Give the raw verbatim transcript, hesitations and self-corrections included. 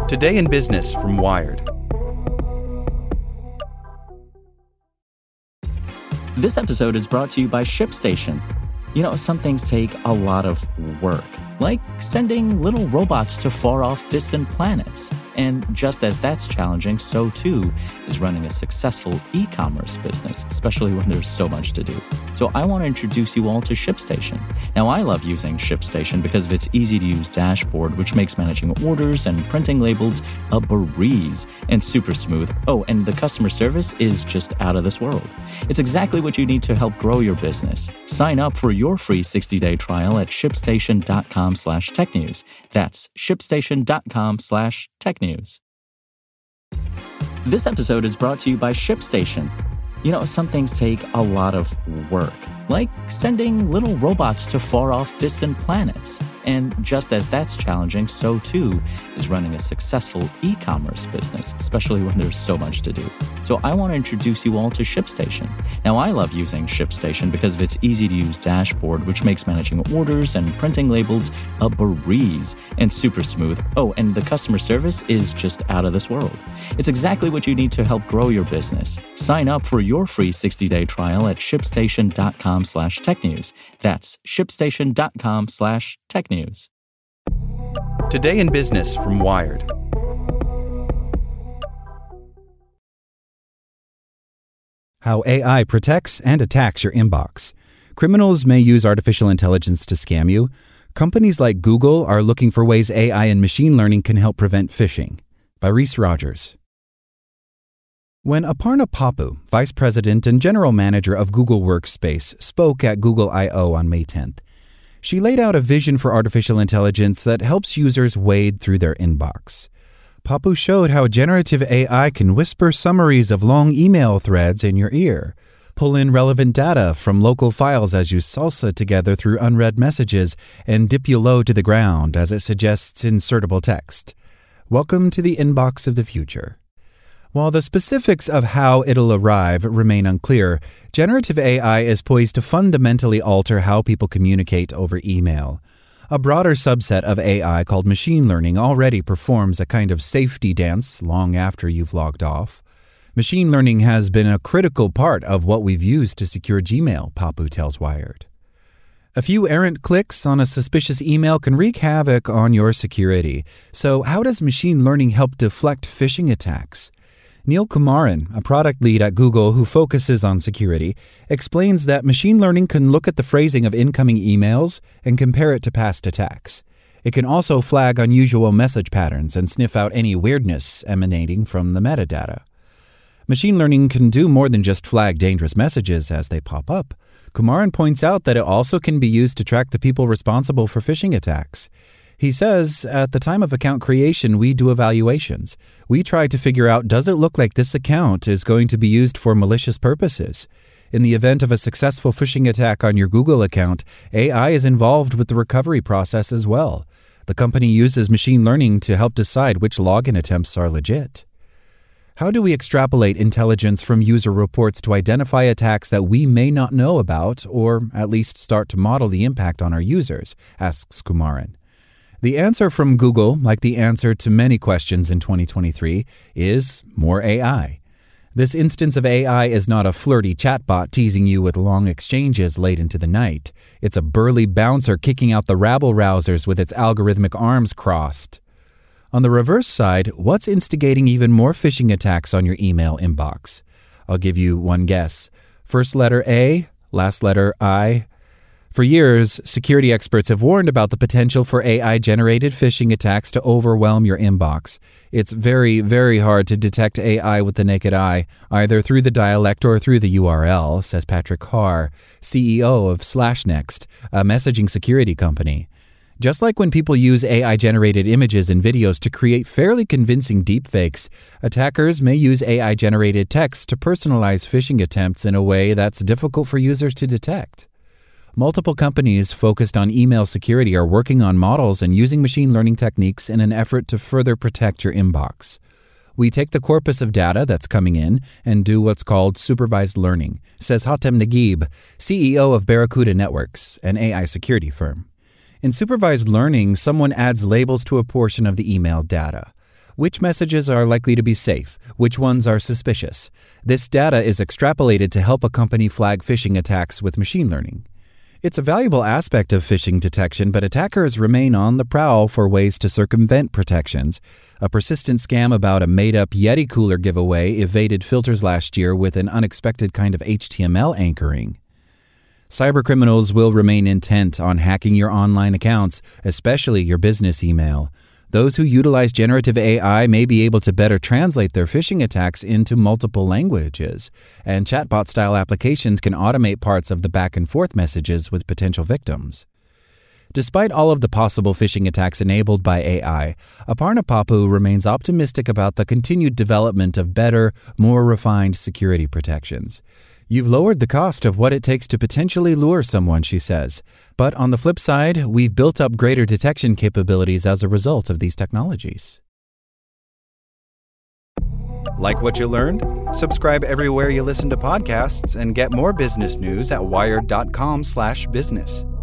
Today in Business from Wired. This episode is brought to you by ShipStation. You know, some things take a lot of work, like sending little robots to far-off distant planets. And just as that's challenging, so too is running a successful e-commerce business, especially when there's so much to do. So I want to introduce you all to ShipStation. Now, I love using ShipStation because of its easy-to-use dashboard, which makes managing orders and printing labels a breeze and super smooth. Oh, and the customer service is just out of this world. It's exactly what you need to help grow your business. Sign up for your free sixty-day trial at shipstation.com slash tech news. That's shipstation.com slash tech news. This episode is brought to you by ShipStation. You know, some things take a lot of work, like sending little robots to far-off distant planets. And just as that's challenging, so too is running a successful e-commerce business, especially when there's so much to do. So I want to introduce you all to ShipStation. Now, I love using ShipStation because of its easy-to-use dashboard, which makes managing orders and printing labels a breeze and super smooth. Oh, and the customer service is just out of this world. It's exactly what you need to help grow your business. Sign up for your free sixty-day trial at shipstation.com slash tech news. That's shipstation.com slash tech news. Today in Business from Wired. How A I protects and attacks your inbox. Criminals may use artificial intelligence to scam you. Companies like Google are looking for ways A I and machine learning can help prevent phishing. By Reese Rogers. When Aparna Pappu, Vice President and General Manager of Google Workspace, spoke at Google I O on May tenth, she laid out a vision for artificial intelligence that helps users wade through their inbox. Pappu showed how generative A I can whisper summaries of long email threads in your ear, pull in relevant data from local files as you salsa together through unread messages, and dip you low to the ground as it suggests insertable text. Welcome to the inbox of the future. While the specifics of how it'll arrive remain unclear, generative A I is poised to fundamentally alter how people communicate over email. A broader subset of A I called machine learning already performs a kind of safety dance long after you've logged off. Machine learning has been a critical part of what we've used to secure Gmail, Pappu tells Wired. A few errant clicks on a suspicious email can wreak havoc on your security. So how does machine learning help deflect phishing attacks? Neil Kumaran, a product lead at Google who focuses on security, explains that machine learning can look at the phrasing of incoming emails and compare it to past attacks. It can also flag unusual message patterns and sniff out any weirdness emanating from the metadata. Machine learning can do more than just flag dangerous messages as they pop up. Kumaran points out that it also can be used to track the people responsible for phishing attacks. He says, at the time of account creation, we do evaluations. We try to figure out, does it look like this account is going to be used for malicious purposes? In the event of a successful phishing attack on your Google account, A I is involved with the recovery process as well. The company uses machine learning to help decide which login attempts are legit. How do we extrapolate intelligence from user reports to identify attacks that we may not know about, or at least start to model the impact on our users? Asks Kumaran. The answer from Google, like the answer to many questions in twenty twenty-three, is more A I. This instance of A I is not a flirty chatbot teasing you with long exchanges late into the night. It's a burly bouncer kicking out the rabble-rousers with its algorithmic arms crossed. On the reverse side, what's instigating even more phishing attacks on your email inbox? I'll give you one guess. First letter A, last letter I. For years, security experts have warned about the potential for A I-generated phishing attacks to overwhelm your inbox. It's very, very hard to detect A I with the naked eye, either through the dialect or through the U R L, says Patrick Carr, C E O of SlashNext, a messaging security company. Just like when people use A I-generated images and videos to create fairly convincing deepfakes, attackers may use A I-generated text to personalize phishing attempts in a way that's difficult for users to detect. Multiple companies focused on email security are working on models and using machine learning techniques in an effort to further protect your inbox. We take the corpus of data that's coming in and do what's called supervised learning, says Hatem Naguib, C E O of Barracuda Networks, an A I security firm. In supervised learning, someone adds labels to a portion of the email data. which messages are likely to be safe, which ones are suspicious. This data is extrapolated to help a company flag phishing attacks with machine learning. It's a valuable aspect of phishing detection, but attackers remain on the prowl for ways to circumvent protections. A persistent scam about a made-up Yeti cooler giveaway evaded filters last year with an unexpected kind of H T M L anchoring. Cybercriminals will remain intent on hacking your online accounts, especially your business email. Those who utilize generative A I may be able to better translate their phishing attacks into multiple languages, and chatbot-style applications can automate parts of the back-and-forth messages with potential victims. Despite all of the possible phishing attacks enabled by A I, Aparna Pappu remains optimistic about the continued development of better, more refined security protections. You've lowered the cost of what it takes to potentially lure someone, she says. But on the flip side, we've built up greater detection capabilities as a result of these technologies. Like what you learned? Subscribe everywhere you listen to podcasts and get more business news at wired dot com slash business.